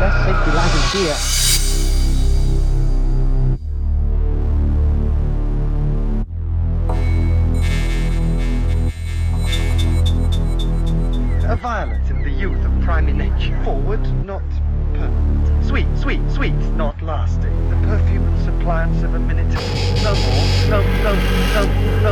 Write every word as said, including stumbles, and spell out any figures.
best safety laggers here. A violet in the youth of primary nature. Forward, not permanent. Sweet, sweet, sweet, not lasting. The perfume and suppliance of a minute. No more, no, no, no.